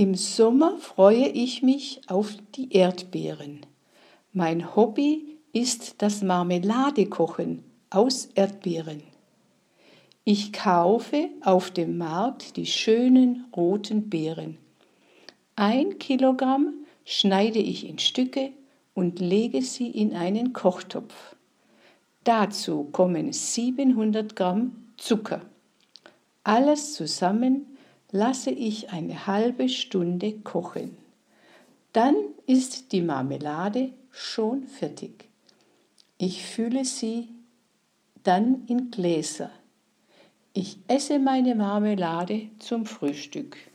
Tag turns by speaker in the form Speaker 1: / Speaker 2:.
Speaker 1: Im Sommer freue ich mich auf die Erdbeeren. Mein Hobby ist das Marmeladekochen aus Erdbeeren. Ich kaufe auf dem Markt die schönen roten Beeren. 1 Kilogramm schneide ich in Stücke und lege sie in einen Kochtopf. Dazu kommen 700 Gramm Zucker. Alles zusammen lasse ich eine halbe Stunde kochen. Dann ist die Marmelade schon fertig. Ich fülle sie dann in Gläser. Ich esse meine Marmelade zum Frühstück.